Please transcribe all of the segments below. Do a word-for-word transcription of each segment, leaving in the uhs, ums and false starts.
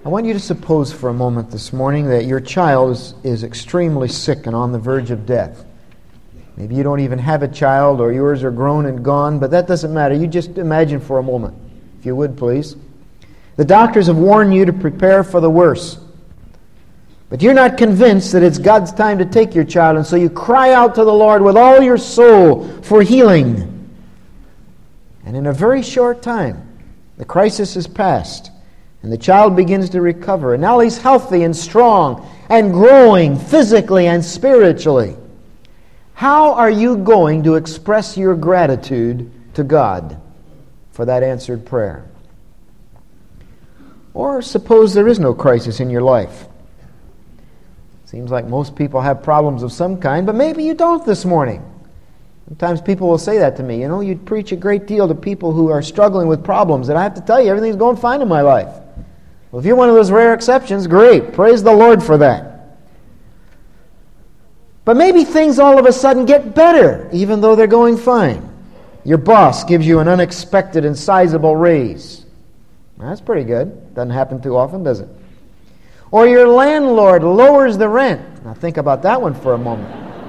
I want you to suppose for a moment this morning that your child is, is extremely sick and on the verge of death. Maybe you don't even have a child, or yours are grown and gone, but that doesn't matter. You just imagine for a moment, if you would please. The doctors have warned you to prepare for the worst. But you're not convinced that it's God's time to take your child, and so you cry out to the Lord with all your soul for healing. And in a very short time, the crisis is past, and the child begins to recover. And now he's healthy and strong and growing physically and spiritually. How are you going to express your gratitude to God for that answered prayer? Or suppose there is no crisis in your life. Seems like most people have problems of some kind, but maybe you don't this morning. Sometimes people will say that to me. You know, you preach a great deal to people who are struggling with problems, and I have to tell you, everything's going fine in my life. Well, if you're one of those rare exceptions, great. Praise the Lord for that. But maybe things all of a sudden get better, even though they're going fine. Your boss gives you an unexpected and sizable raise. Well, that's pretty good. Doesn't happen too often, does it? Or your landlord lowers the rent. Now think about that one for a moment.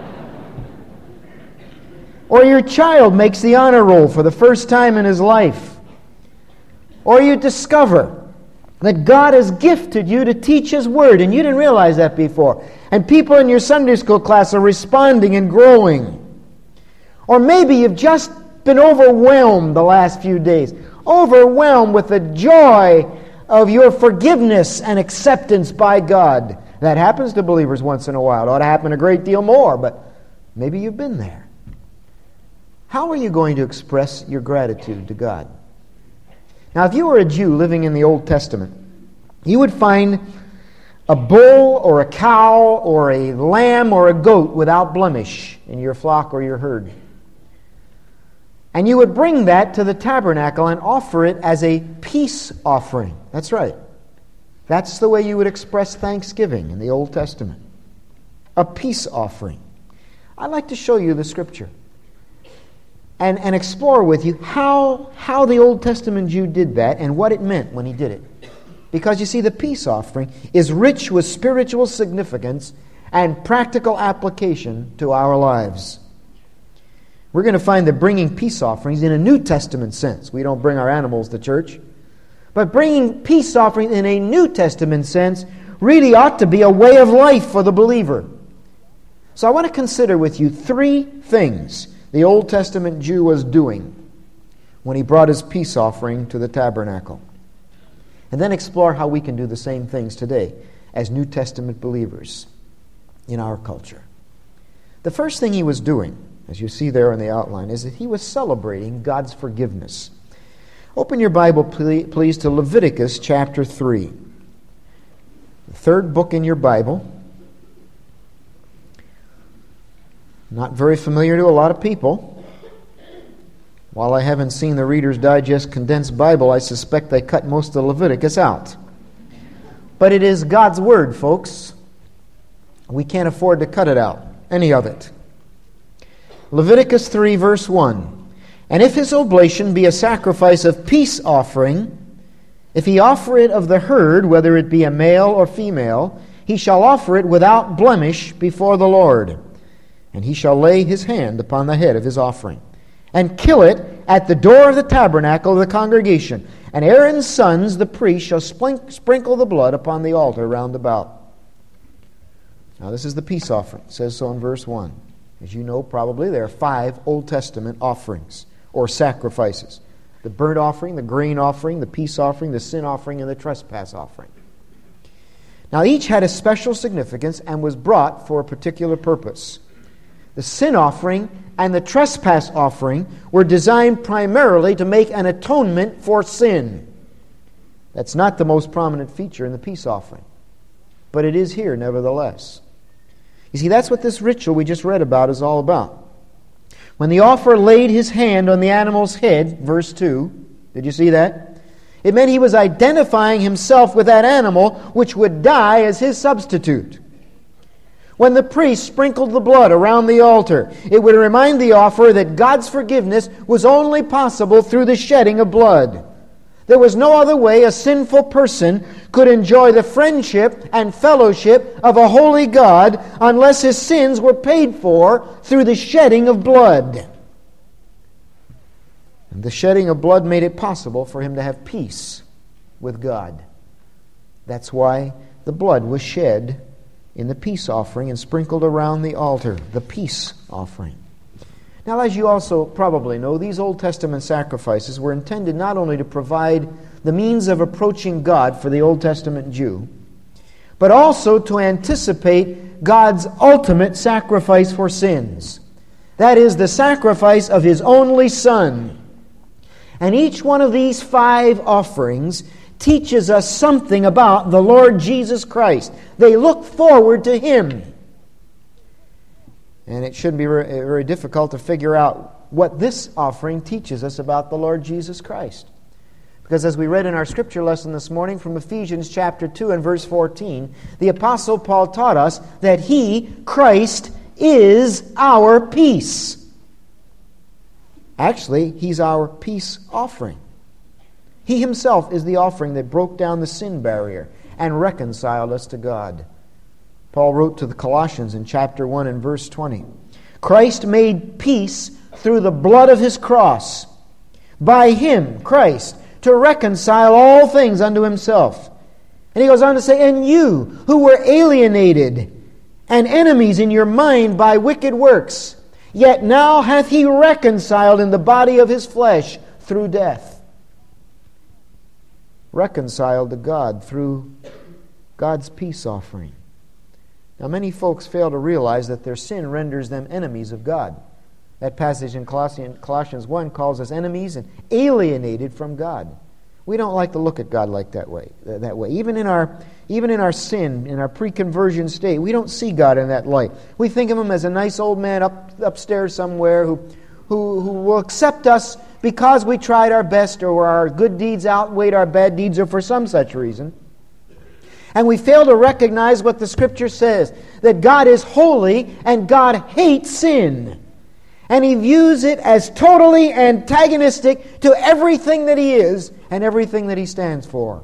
Or your child makes the honor roll for the first time in his life. Or you discover that God has gifted you to teach His Word, and you didn't realize that before. And people in your Sunday school class are responding and growing. Or maybe you've just been overwhelmed the last few days. Overwhelmed with the joy of your forgiveness and acceptance by God. That happens to believers once in a while. It ought to happen a great deal more, but maybe you've been there. How are you going to express your gratitude to God? Now, if you were a Jew living in the Old Testament, you would find a bull or a cow or a lamb or a goat without blemish in your flock or your herd. And you would bring that to the tabernacle and offer it as a peace offering. That's right. That's the way you would express thanksgiving in the Old Testament. A peace offering. I'd like to show you the Scripture and, and explore with you how, how the Old Testament Jew did that and what it meant when he did it. Because you see, the peace offering is rich with spiritual significance and practical application to our lives. We're going to find that bringing peace offerings in a New Testament sense. We don't bring our animals to church. But bringing peace offerings in a New Testament sense really ought to be a way of life for the believer. So I want to consider with you three things the Old Testament Jew was doing when he brought his peace offering to the tabernacle. And then explore how we can do the same things today as New Testament believers in our culture. The first thing he was doing, as you see there in the outline, is that he was celebrating God's forgiveness. Open your Bible, please, to Leviticus chapter three. The third book in your Bible. Not very familiar to a lot of people. While I haven't seen the Reader's Digest condensed Bible, I suspect they cut most of Leviticus out. But it is God's Word, folks. We can't afford to cut it out, any of it. Leviticus three, verse one. And if his oblation be a sacrifice of peace offering, if he offer it of the herd, whether it be a male or female, he shall offer it without blemish before the Lord. And he shall lay his hand upon the head of his offering, and kill it at the door of the tabernacle of the congregation. And Aaron's sons, the priests, shall splink- sprinkle the blood upon the altar round about. Now this is the peace offering. It says so in verse one. As you know, probably, there are five Old Testament offerings or sacrifices. The burnt offering, the grain offering, the peace offering, the sin offering, and the trespass offering. Now each had a special significance and was brought for a particular purpose. The sin offering and the trespass offering were designed primarily to make an atonement for sin. That's not the most prominent feature in the peace offering, but it is here nevertheless. You see, that's what this ritual we just read about is all about. When the offerer laid his hand on the animal's head, verse two, did you see that? It meant he was identifying himself with that animal which would die as his substitute. When the priest sprinkled the blood around the altar, it would remind the offerer that God's forgiveness was only possible through the shedding of blood. There was no other way a sinful person could enjoy the friendship and fellowship of a holy God unless his sins were paid for through the shedding of blood. And the shedding of blood made it possible for him to have peace with God. That's why the blood was shed in the peace offering and sprinkled around the altar, the peace offering. Now, as you also probably know, these Old Testament sacrifices were intended not only to provide the means of approaching God for the Old Testament Jew, but also to anticipate God's ultimate sacrifice for sins. That is, the sacrifice of His only Son. And each one of these five offerings teaches us something about the Lord Jesus Christ. They look forward to Him. And it shouldn't be very difficult to figure out what this offering teaches us about the Lord Jesus Christ. Because as we read in our scripture lesson this morning from Ephesians chapter two and verse fourteen, the Apostle Paul taught us that He, Christ, is our peace. Actually, He's our peace offering. He Himself is the offering that broke down the sin barrier and reconciled us to God. Paul wrote to the Colossians in chapter one and verse twenty, Christ made peace through the blood of His cross, by Him, Christ, to reconcile all things unto Himself. And he goes on to say, and you who were alienated and enemies in your mind by wicked works, yet now hath He reconciled in the body of His flesh through death. Reconciled to God through God's peace offering. Now, many folks fail to realize that their sin renders them enemies of God. That passage in Colossians one calls us enemies and alienated from God. We don't like to look at God like that way. That way, even in our even in our sin, in our pre-conversion state, we don't see God in that light. We think of Him as a nice old man up upstairs somewhere who who who will accept us because we tried our best, or our good deeds outweighed our bad deeds, or for some such reason. And we fail to recognize what the Scripture says, that God is holy and God hates sin. And He views it as totally antagonistic to everything that He is and everything that He stands for.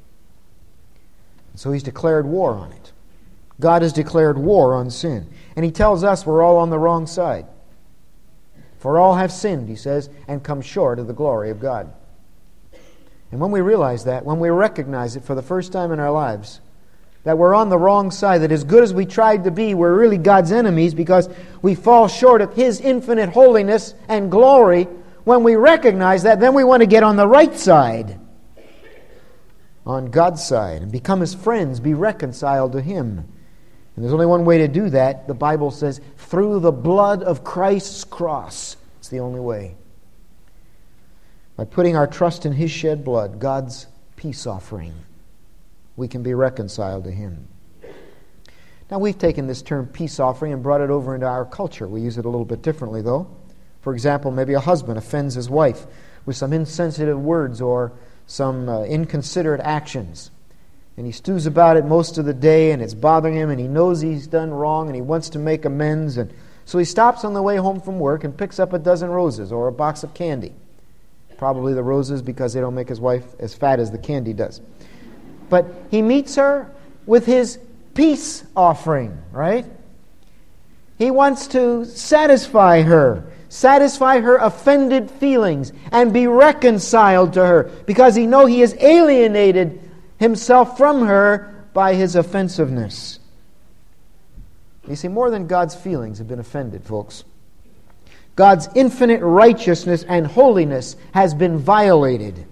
So He's declared war on it. God has declared war on sin. And He tells us we're all on the wrong side. For all have sinned, He says, and come short of the glory of God. And when we realize that, when we recognize it for the first time in our lives, that we're on the wrong side, that as good as we tried to be, we're really God's enemies because we fall short of His infinite holiness and glory, when we recognize that, then we want to get on the right side, on God's side, and become His friends, be reconciled to Him. And there's only one way to do that. The Bible says, through the blood of Christ's cross. It's the only way. By putting our trust in His shed blood, God's peace offering, we can be reconciled to Him. Now, we've taken this term peace offering and brought it over into our culture. We use it a little bit differently, though. For example, maybe a husband offends his wife with some insensitive words or some uh, inconsiderate actions. And he stews about it most of the day, and it's bothering him, and he knows he's done wrong, and he wants to make amends. And so he stops on the way home from work and picks up a dozen roses or a box of candy. Probably the roses, because they don't make his wife as fat as the candy does. But he meets her with his peace offering, right? He wants to satisfy her, satisfy her offended feelings, and be reconciled to her, because he knows he has alienated himself from her by his offensiveness. You see, more than God's feelings have been offended, folks. God's infinite righteousness and holiness has been violated.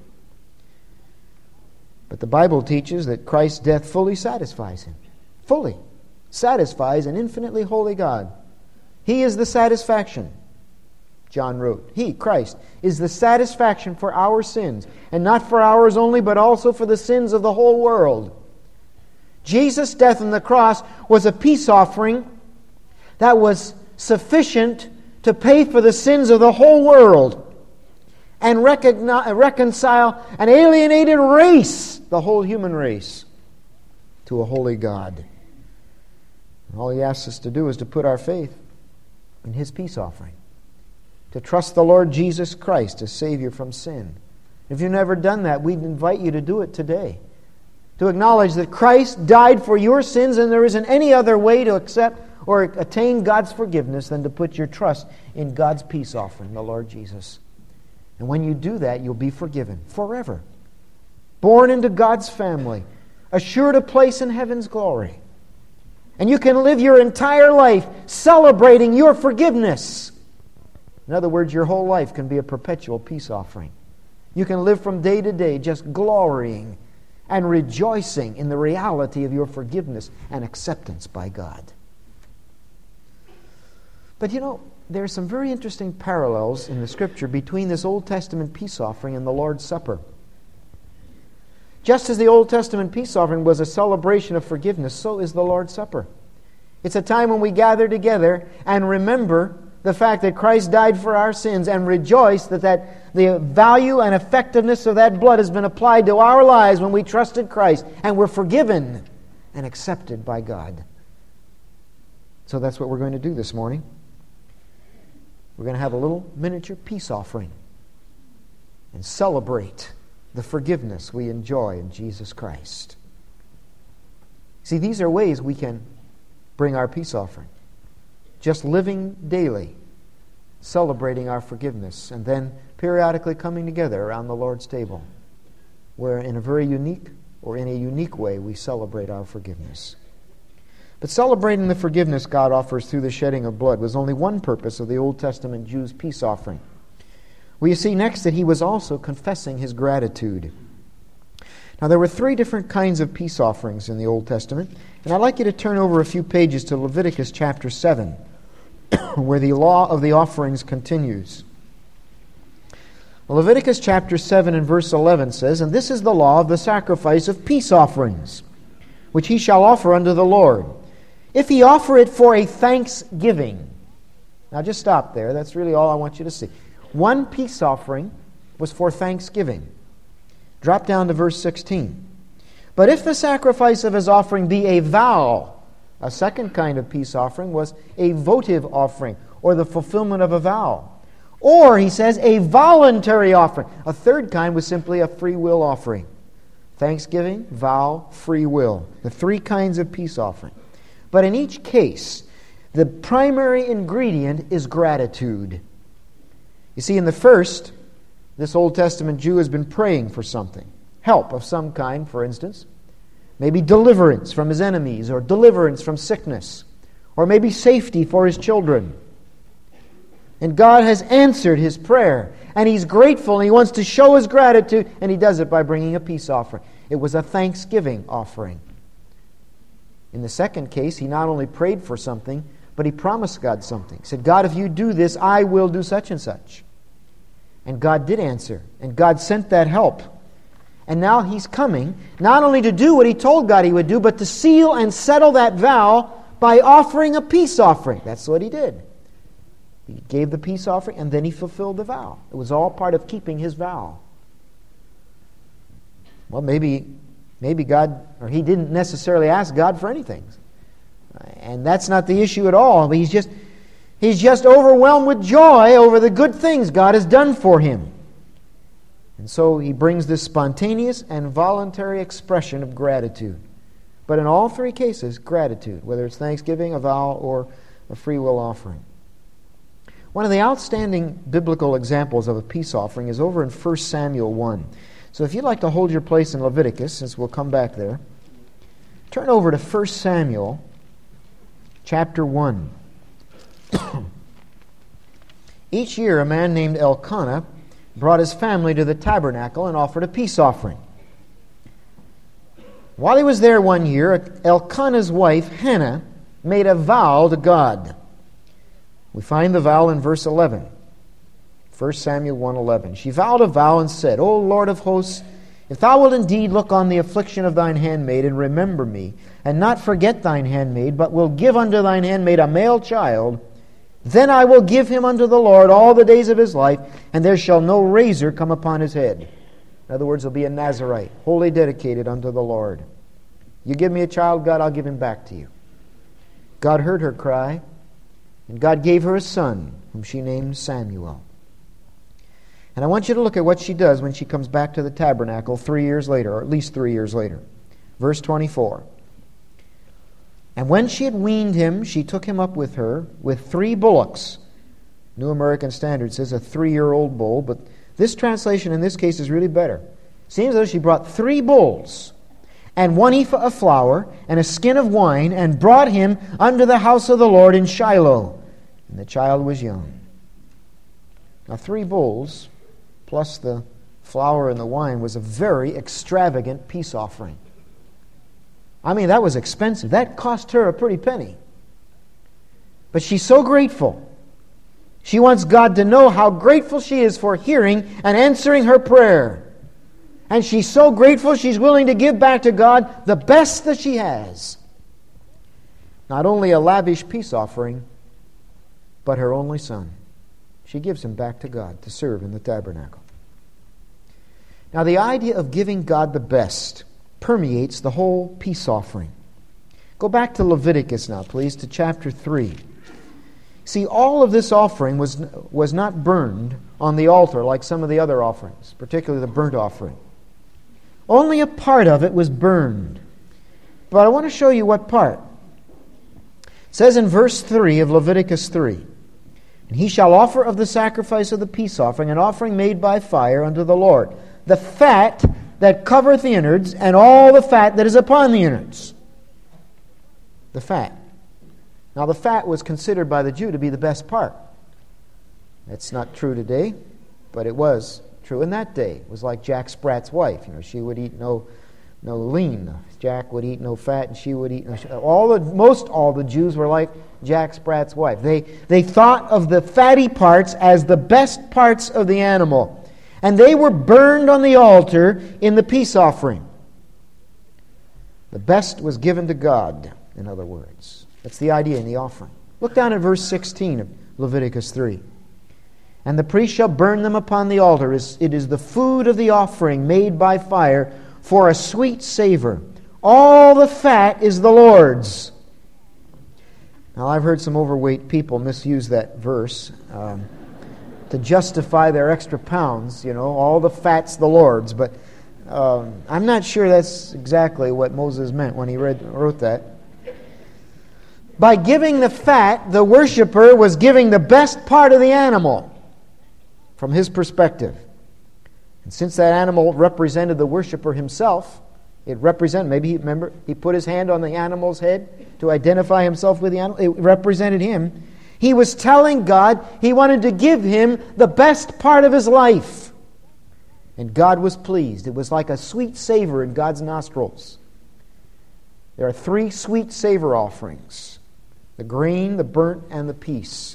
But the Bible teaches that Christ's death fully satisfies Him. Fully satisfies an infinitely holy God. He is the satisfaction. John wrote, He, Christ, is the satisfaction for our sins, and not for ours only, but also for the sins of the whole world. Jesus' death on the cross was a peace offering that was sufficient to pay for the sins of the whole world and recogni- reconcile an alienated race, the whole human race, to a holy God. And all He asks us to do is to put our faith in His peace offering, to trust the Lord Jesus Christ as Savior from sin, If you've never done that, we'd invite you to do it today. To acknowledge that Christ died for your sins and there isn't any other way to accept or attain God's forgiveness than to put your trust in God's peace offering, the Lord Jesus. And when you do that, you'll be forgiven forever. Born into God's family, assured a place in heaven's glory. And you can live your entire life celebrating your forgiveness. In other words, your whole life can be a perpetual peace offering. You can live from day to day just glorying and rejoicing in the reality of your forgiveness and acceptance by God. But you know, there are some very interesting parallels in the Scripture between this Old Testament peace offering and the Lord's Supper. Just as the Old Testament peace offering was a celebration of forgiveness, so is the Lord's Supper. It's a time when we gather together and remember the fact that Christ died for our sins and rejoice that, that the value and effectiveness of that blood has been applied to our lives when we trusted Christ and we're forgiven and accepted by God. So that's what we're going to do this morning. We're going to have a little miniature peace offering and celebrate the forgiveness we enjoy in Jesus Christ. See, these are ways we can bring our peace offering. Just living daily, celebrating our forgiveness, and then periodically coming together around the Lord's table, where in a very unique or in a unique way we celebrate our forgiveness. But celebrating the forgiveness God offers through the shedding of blood was only one purpose of the Old Testament Jew's peace offering. We see next that he was also confessing his gratitude. Now, there were three different kinds of peace offerings in the Old Testament, and I'd like you to turn over a few pages to Leviticus chapter seven, where the law of the offerings continues. Leviticus chapter seven and verse eleven says, "And this is the law of the sacrifice of peace offerings, which he shall offer unto the Lord, if he offer it for a thanksgiving." Now just stop there. That's really all I want you to see. One peace offering was for thanksgiving. Drop down to verse sixteen. "But if the sacrifice of his offering be a vow," a second kind of peace offering was a votive offering, or the fulfillment of a vow. Or, he says, a voluntary offering. A third kind was simply a free will offering. Thanksgiving, vow, free will. The three kinds of peace offering. But in each case, the primary ingredient is gratitude. You see, in the first, this Old Testament Jew has been praying for something. Help of some kind, for instance. Maybe deliverance from his enemies, or deliverance from sickness, or maybe safety for his children. And God has answered his prayer, and he's grateful, and he wants to show his gratitude, and he does it by bringing a peace offering. It was a thanksgiving offering. In the second case, he not only prayed for something, but he promised God something. He said, "God, if you do this, I will do such and such." And God did answer, and God sent that help. And now he's coming, not only to do what he told God he would do, but to seal and settle that vow by offering a peace offering. That's what he did. He gave the peace offering, and then he fulfilled the vow. It was all part of keeping his vow. Well, maybe, maybe God, or he didn't necessarily ask God for anything. And that's not the issue at all. He's just, he's just overwhelmed with joy over the good things God has done for him. And so he brings this spontaneous and voluntary expression of gratitude. But in all three cases, gratitude, whether it's thanksgiving, a vow, or a free will offering. One of the outstanding biblical examples of a peace offering is over in First Samuel one. So if you'd like to hold your place in Leviticus, since we'll come back there, turn over to First Samuel chapter one. Each year a man named Elkanah brought his family to the tabernacle and offered a peace offering. While he was there one year, Elkanah's wife, Hannah, made a vow to God. We find the vow in verse eleven. First Samuel one eleven. She vowed a vow and said, "O Lord of hosts, if thou wilt indeed look on the affliction of thine handmaid and remember me, and not forget thine handmaid, but will give unto thine handmaid a male child, then I will give him unto the Lord all the days of his life, and there shall no razor come upon his head." In other words, he'll be a Nazirite, wholly dedicated unto the Lord. You give me a child, God, I'll give him back to you. God heard her cry, and God gave her a son, whom she named Samuel. And I want you to look at what she does when she comes back to the tabernacle three years later, or at least three years later. Verse twenty-four. And when she had weaned him, she took him up with her with three bullocks. New American Standard says a three-year-old bull, but this translation in this case is really better. Seems as though she brought three bulls and one ephah of flour and a skin of wine and brought him unto the house of the Lord in Shiloh. And the child was young. Now three bulls plus the flour and the wine was a very extravagant peace offering. I mean, that was expensive. That cost her a pretty penny. But she's so grateful. She wants God to know how grateful she is for hearing and answering her prayer. And she's so grateful she's willing to give back to God the best that she has. Not only a lavish peace offering, but her only son. She gives him back to God to serve in the tabernacle. Now, the idea of giving God the best permeates the whole peace offering. Go back to Leviticus now, please, to chapter three. See, all of this offering was, was not burned on the altar like some of the other offerings, particularly the burnt offering. Only a part of it was burned. But I want to show you what part. It says in verse three of Leviticus three, And he shall offer of the sacrifice of the peace offering an offering made by fire unto the Lord, the fat that covereth the innards, and all the fat that is upon the innards. The fat. Now the fat was considered by the Jew to be the best part. That's not true today, but it was true in that day. It was like Jack Sprat's wife. You know, she would eat no no lean. Jack would eat no fat, and she would eat no. All the most all the Jews were like Jack Sprat's wife. They they thought of the fatty parts as the best parts of the animal, and they were burned on the altar in the peace offering. The best was given to God. In other words, that's the idea in the offering. Look down at verse sixteen of Leviticus three. And the priest shall burn them upon the altar. It is the food of the offering made by fire for a sweet savor. All the fat is the Lord's. Now, I've heard some overweight people misuse that verse um, to justify their extra pounds. You know, all the fat's the Lord's. But um, I'm not sure that's exactly what Moses meant when he read, wrote that. By giving the fat, the worshiper was giving the best part of the animal from his perspective. And since that animal represented the worshiper himself, it represented, maybe he, remember, he put his hand on the animal's head to identify himself with the animal. It represented him. He was telling God he wanted to give him the best part of his life. And God was pleased. It was like a sweet savor in God's nostrils. There are three sweet savor offerings: the grain, the burnt, and the peace.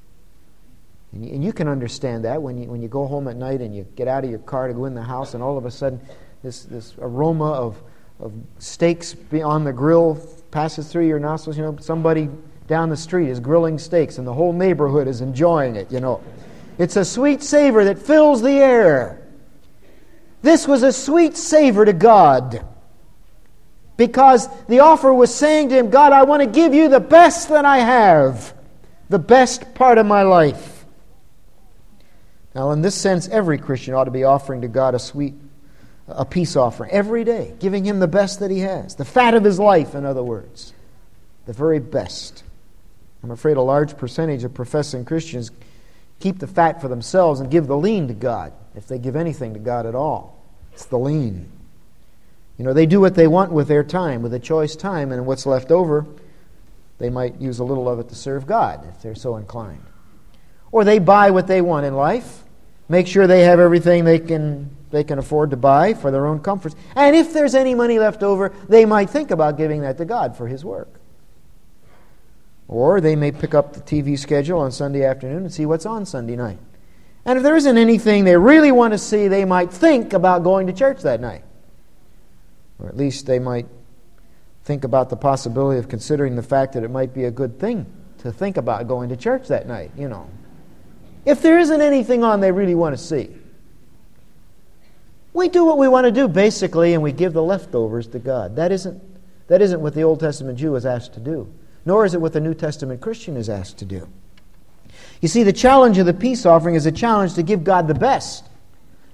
And you, and you can understand that when you when you go home at night and you get out of your car to go in the house, and all of a sudden this this aroma of of steaks on the grill passes through your nostrils. You know, somebody down the street is grilling steaks, and the whole neighborhood is enjoying it. You know, it's a sweet savor that fills the air. This was a sweet savor to God, because the offer was saying to him, God, I want to give you the best that I have, the best part of my life. Now, in this sense, every Christian ought to be offering to God a sweet, a peace offering every day, giving him the best that he has, the fat of his life, in other words, the very best. I'm afraid a large percentage of professing Christians keep the fat for themselves and give the lean to God, if they give anything to God at all. It's the lean. You know, they do what they want with their time, with a choice time, and what's left over, they might use a little of it to serve God, if they're so inclined. Or they buy what they want in life, make sure they have everything they can they can afford to buy for their own comforts. And if there's any money left over, they might think about giving that to God for His work. Or they may pick up the T V schedule on Sunday afternoon and see what's on Sunday night. And if there isn't anything they really want to see, they might think about going to church that night. Or at least they might think about the possibility of considering the fact that it might be a good thing to think about going to church that night, you know. If there isn't anything on they really want to see, we do what we want to do, basically, and we give the leftovers to God. That isn't, that isn't what the Old Testament Jew is asked to do, nor is it what the New Testament Christian is asked to do. You see, the challenge of the peace offering is a challenge to give God the best.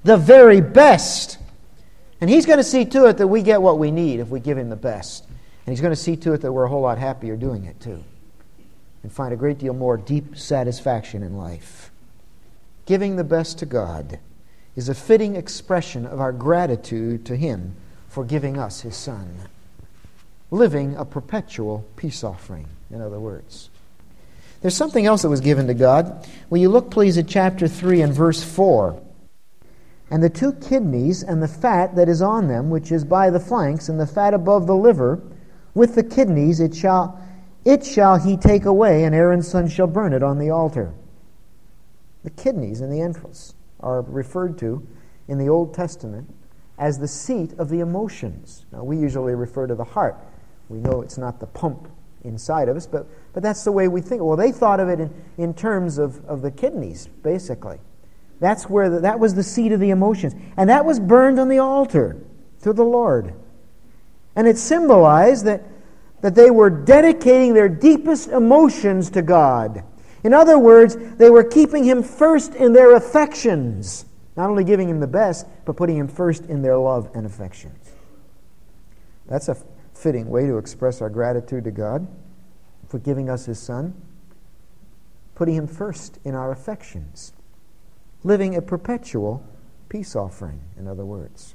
the very best. And He's going to see to it that we get what we need if we give Him the best. And He's going to see to it that we're a whole lot happier doing it too. And find a great deal more deep satisfaction in life. Giving the best to God is a fitting expression of our gratitude to Him for giving us His Son. Living a perpetual peace offering, in other words. There's something else that was given to God. Will you look, please, at chapter three and verse four? And the two kidneys and the fat that is on them, which is by the flanks, and the fat above the liver, with the kidneys it shall it shall he take away, and Aaron's son shall burn it on the altar. The kidneys and the entrails are referred to in the Old Testament as the seat of the emotions. Now, we usually refer to the heart. We know it's not the pump inside of us, but, but that's the way we think. Well, they thought of it in, in terms of, of the kidneys, basically. That's where the, that was the seat of the emotions. And that was burned on the altar to the Lord. And it symbolized that, that they were dedicating their deepest emotions to God. In other words, they were keeping Him first in their affections. Not only giving Him the best, but putting Him first in their love and affections. That's a fitting way to express our gratitude to God for giving us His Son. Putting Him first in our affections. Living a perpetual peace offering, in other words.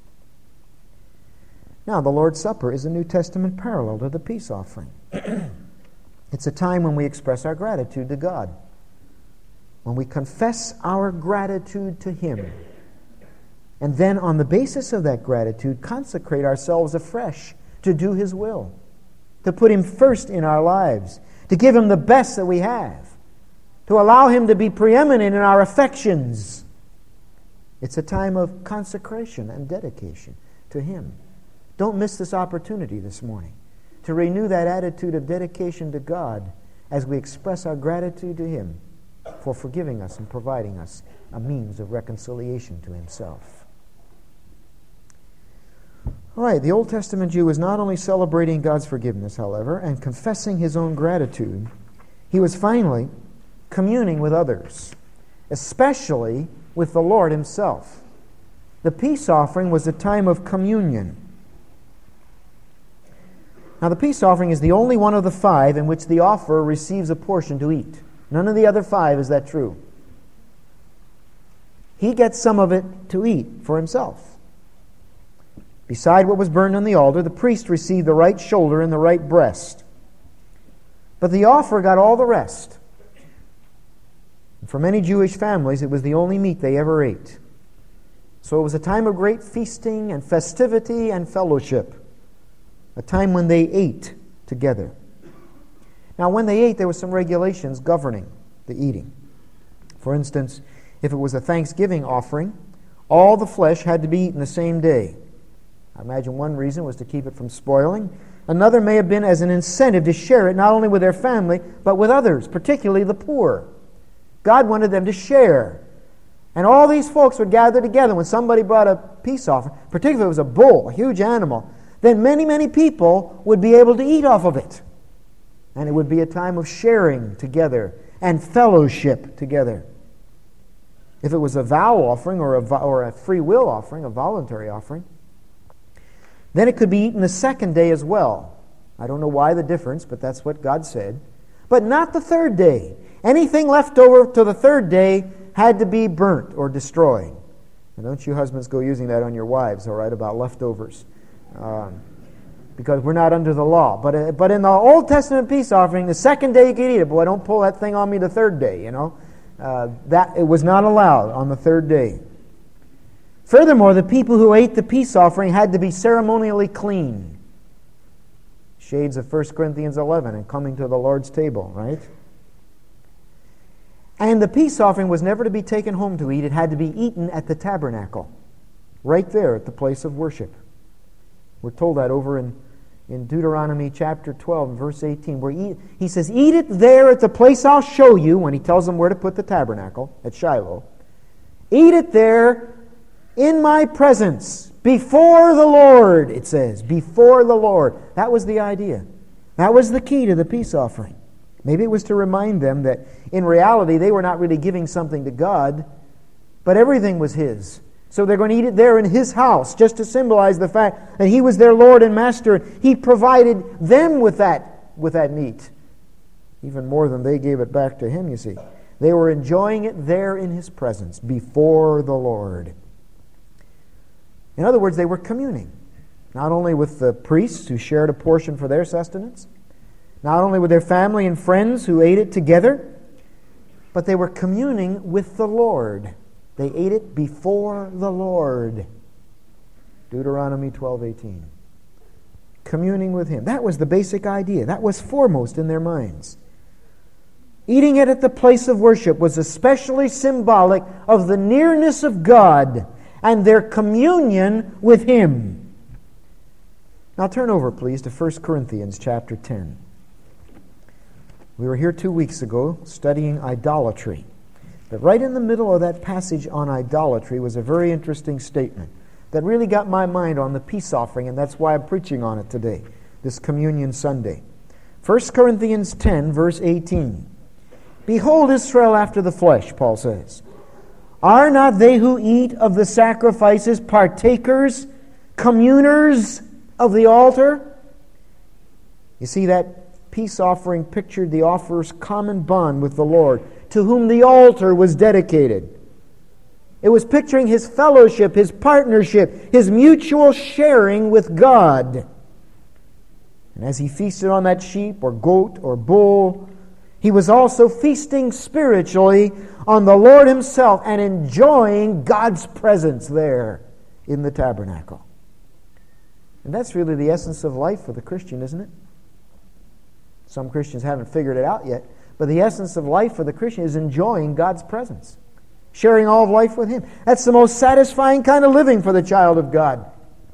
Now, the Lord's Supper is a New Testament parallel to the peace offering. It's a time when we express our gratitude to God. When we confess our gratitude to Him. And then, on the basis of that gratitude, consecrate ourselves afresh to do His will. To put Him first in our lives. To give Him the best that we have. To allow Him to be preeminent in our affections. It's a time of consecration and dedication to Him. Don't miss this opportunity this morning to renew that attitude of dedication to God as we express our gratitude to Him for forgiving us and providing us a means of reconciliation to Himself. All right, the Old Testament Jew was not only celebrating God's forgiveness, however, and confessing his own gratitude, he was finally communing with others, especially with the Lord Himself. The peace offering was a time of communion. Now, the peace offering is the only one of the five in which the offerer receives a portion to eat. None of the other five is that true. He gets some of it to eat for himself. Beside what was burned on the altar, the priest received the right shoulder and the right breast. But the offerer got all the rest. And for many Jewish families, it was the only meat they ever ate. So it was a time of great feasting and festivity and fellowship. A time when they ate together. Now, when they ate, there were some regulations governing the eating. For instance, if it was a Thanksgiving offering, all the flesh had to be eaten the same day. I imagine one reason was to keep it from spoiling. Another may have been as an incentive to share it not only with their family, but with others, particularly the poor. God wanted them to share. And all these folks would gather together when somebody brought a peace offering, particularly if it was a bull, a huge animal. Then many, many people would be able to eat off of it. And it would be a time of sharing together and fellowship together. If it was a vow offering or a, or a free will offering, a voluntary offering, then it could be eaten the second day as well. I don't know why the difference, but that's what God said. But not the third day. Anything left over to the third day had to be burnt or destroyed. And don't you husbands go using that on your wives, all right, about leftovers. Um, because we're not under the law. But uh, but in the Old Testament peace offering, the second day you could eat it. Boy, don't pull that thing on me the third day, you know. Uh, that it was not allowed on the third day. Furthermore, the people who ate the peace offering had to be ceremonially clean. Shades of First Corinthians eleven and coming to the Lord's table, right? And the peace offering was never to be taken home to eat. It had to be eaten at the tabernacle, right there at the place of worship. We're told that over in, in Deuteronomy chapter twelve, verse eighteen, where he, he says, eat it there at the place I'll show you, when he tells them where to put the tabernacle, at Shiloh. Eat it there in my presence, before the Lord, it says, before the Lord. That was the idea. That was the key to the peace offering. Maybe it was to remind them that in reality they were not really giving something to God, but everything was His. So they're going to eat it there in His house, just to symbolize the fact that He was their Lord and Master. He provided them with that, with that meat. Even more than they gave it back to Him, you see. They were enjoying it there in His presence, before the Lord. In other words, they were communing, not only with the priests who shared a portion for their sustenance, not only with their family and friends who ate it together, but they were communing with the Lord. They ate it before the Lord. Deuteronomy twelve eighteen. Communing with Him. That was the basic idea. That was foremost in their minds. Eating it at the place of worship was especially symbolic of the nearness of God and their communion with Him. Now turn over, please, to First Corinthians chapter ten. We were here two weeks ago studying idolatry. But right in the middle of that passage on idolatry was a very interesting statement that really got my mind on the peace offering, and that's why I'm preaching on it today, this Communion Sunday. First Corinthians ten, verse eighteen. Behold Israel after the flesh, Paul says. Are not they who eat of the sacrifices partakers, communers of the altar? You see, that peace offering pictured the offerer's common bond with the Lord, to whom the altar was dedicated. It was picturing his fellowship, his partnership, his mutual sharing with God. And as he feasted on that sheep or goat or bull, he was also feasting spiritually on the Lord Himself and enjoying God's presence there in the tabernacle. And that's really the essence of life for the Christian, isn't it? Some Christians haven't figured it out yet, but the essence of life for the Christian is enjoying God's presence, sharing all of life with Him. That's the most satisfying kind of living for the child of God.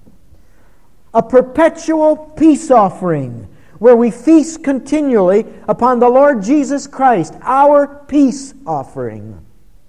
A perpetual peace offering, where we feast continually upon the Lord Jesus Christ, our peace offering.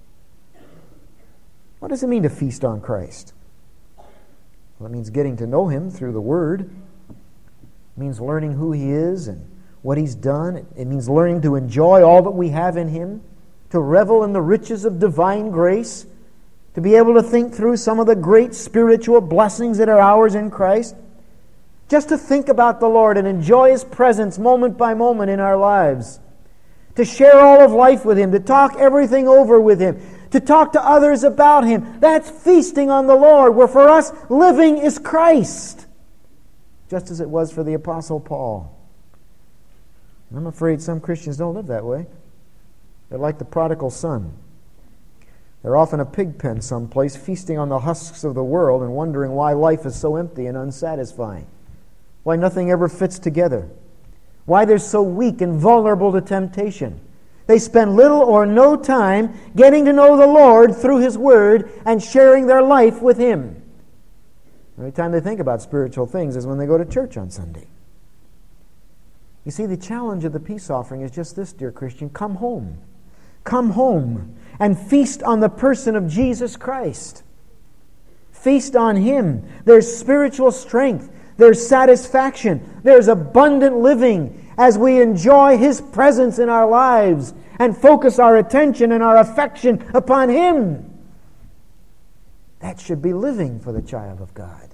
What does it mean to feast on Christ? Well, it means getting to know Him through the Word. It means learning who He is and what He's done. It means learning to enjoy all that we have in Him, to revel in the riches of divine grace, to be able to think through some of the great spiritual blessings that are ours in Christ. Just to think about the Lord and enjoy His presence moment by moment in our lives. To share all of life with Him. To talk everything over with Him. To talk to others about Him. That's feasting on the Lord, where for us, living is Christ. Just as it was for the Apostle Paul. And I'm afraid some Christians don't live that way. They're like the prodigal son. They're off in a pig pen someplace, feasting on the husks of the world and wondering why life is so empty and unsatisfying. Why nothing ever fits together. Why they're so weak and vulnerable to temptation. They spend little or no time getting to know the Lord through His Word and sharing their life with Him. The only time they think about spiritual things is when they go to church on Sunday. You see, the challenge of the peace offering is just this, dear Christian. Come home. Come home and feast on the person of Jesus Christ. Feast on Him. There's spiritual strength. There's satisfaction. There's abundant living as we enjoy His presence in our lives and focus our attention and our affection upon Him. That should be living for the child of God.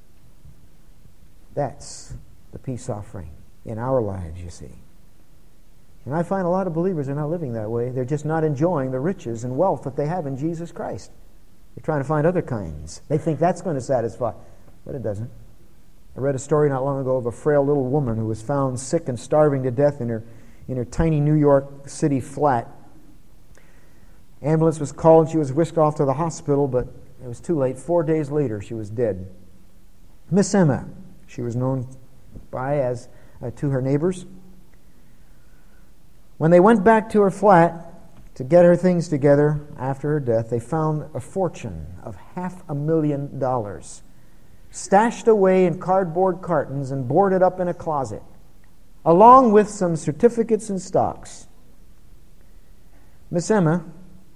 That's the peace offering in our lives, you see. And I find a lot of believers are not living that way. They're just not enjoying the riches and wealth that they have in Jesus Christ. They're trying to find other kinds. They think that's going to satisfy, but it doesn't. I read a story not long ago of a frail little woman who was found sick and starving to death in her in her tiny New York City flat. Ambulance was called and she was whisked off to the hospital, but it was too late. Four days later, she was dead. Miss Emma, she was known by as uh, to her neighbors. When they went back to her flat to get her things together after her death, they found a fortune of half a million dollars stashed away in cardboard cartons and boarded up in a closet, along with some certificates and stocks. Miss Emma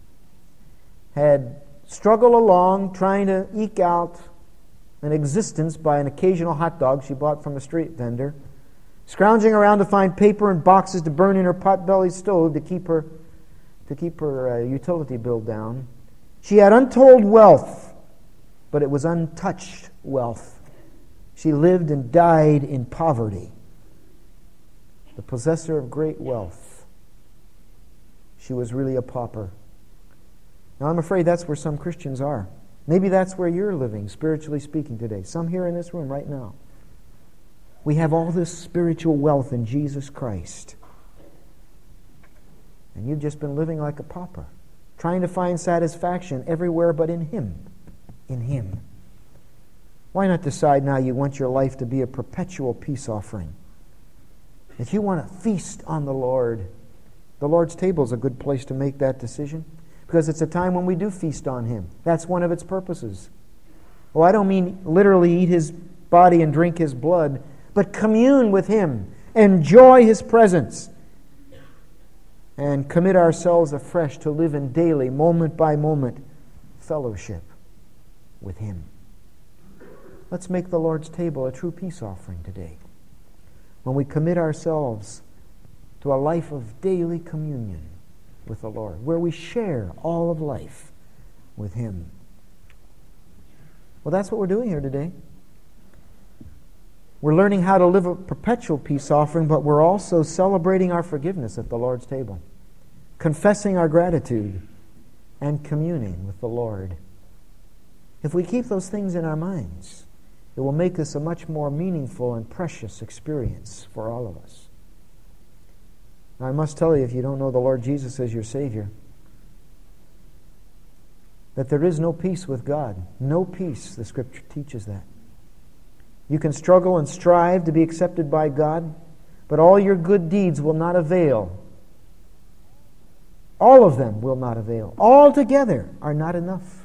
had struggled along trying to eke out an existence by an occasional hot dog she bought from a street vendor, scrounging around to find paper and boxes to burn in her pot-bellied stove to keep her to keep her uh, utility bill down. She had untold wealth but it was untouched wealth. She lived and died in poverty. The possessor of great wealth. She was really a pauper. Now, I'm afraid that's where some Christians are. Maybe that's where you're living, spiritually speaking, today. Some here in this room right now. We have all this spiritual wealth in Jesus Christ. And you've just been living like a pauper, trying to find satisfaction everywhere but in Him. In Him. Why not decide now you want your life to be a perpetual peace offering? If you want to feast on the Lord, the Lord's table is a good place to make that decision, because it's a time when we do feast on Him. That's one of its purposes. Oh, I don't mean literally eat His body and drink His blood, but commune with Him, enjoy His presence, and commit ourselves afresh to live in daily, moment by moment, fellowship with Him. Let's make the Lord's table a true peace offering today, when we commit ourselves to a life of daily communion with the Lord, where we share all of life with Him. Well, that's what we're doing here today. We're learning how to live a perpetual peace offering, but we're also celebrating our forgiveness at the Lord's table, confessing our gratitude, and communing with the Lord. If we keep those things in our minds, it will make this a much more meaningful and precious experience for all of us. Now, I must tell you, if you don't know the Lord Jesus as your Savior, that there is no peace with God. No peace, the Scripture teaches that. You can struggle and strive to be accepted by God, but all your good deeds will not avail. All of them will not avail. All together are not enough.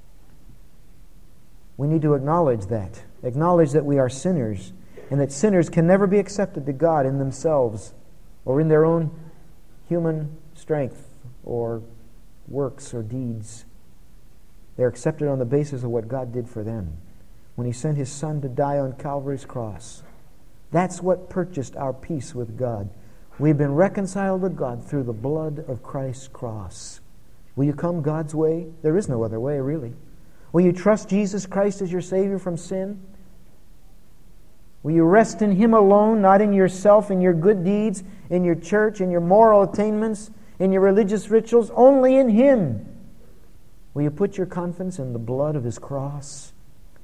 We need to acknowledge that. Acknowledge that we are sinners, and that sinners can never be accepted to God in themselves or in their own human strength or works or deeds. They're accepted on the basis of what God did for them when He sent His Son to die on Calvary's cross. That's what purchased our peace with God. We've been reconciled to God through the blood of Christ's cross. Will you come God's way? There is no other way, really. Will you trust Jesus Christ as your Savior from sin? Will you rest in Him alone, not in yourself, in your good deeds, in your church, in your moral attainments, in your religious rituals? Only in Him. Will you put your confidence in the blood of His cross?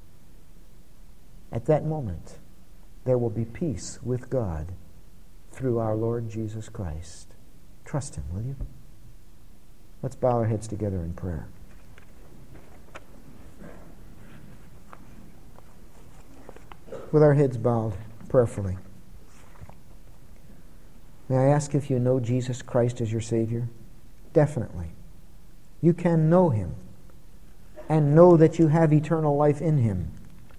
At that moment, there will be peace with God through our Lord Jesus Christ. Trust Him, will you? Let's bow our heads together in prayer. With our heads bowed prayerfully, may I ask if you know Jesus Christ as your Savior? Definitely. You can know Him and know that you have eternal life in Him.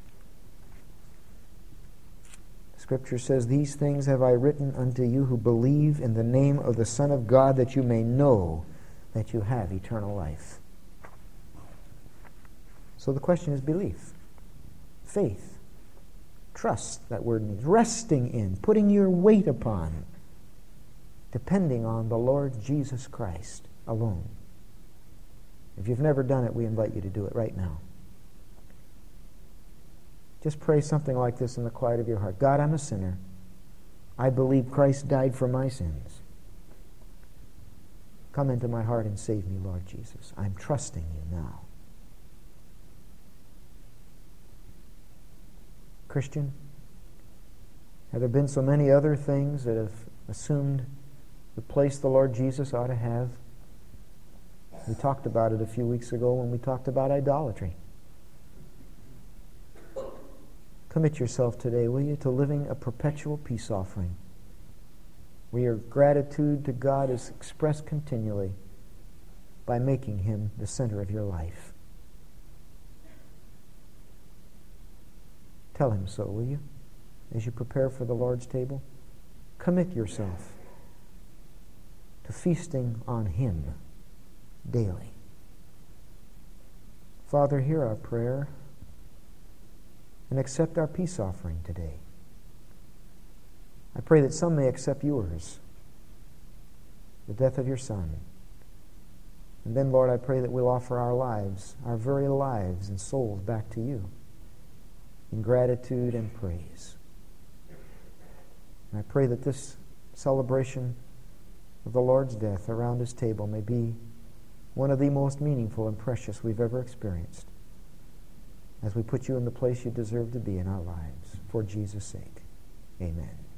Scripture says, "These things have I written unto you who believe in the name of the Son of God, that you may know that you have eternal life." So the question is belief, faith, trust, that word means resting in, putting your weight upon, depending on the Lord Jesus Christ alone. If you've never done it, we invite you to do it right now. Just pray something like this in the quiet of your heart. God, I'm a sinner. I believe Christ died for my sins. Come into my heart and save me, Lord Jesus. I'm trusting you now. Christian, have there been so many other things that have assumed the place the Lord Jesus ought to have? We talked about it a few weeks ago when we talked about idolatry. Commit yourself today, will you, to living a perpetual peace offering, where your gratitude to God is expressed continually by making Him the center of your life. Tell Him so, will you, as you prepare for the Lord's table? Commit yourself to feasting on Him daily. Father, hear our prayer and accept our peace offering today. I pray that some may accept yours, the death of your Son, And then, Lord, I pray that we'll offer our lives, our very lives and souls back to you in gratitude and praise. And I pray that this celebration of the Lord's death around His table may be one of the most meaningful and precious we've ever experienced as we put you in the place you deserve to be in our lives. For Jesus' sake, amen.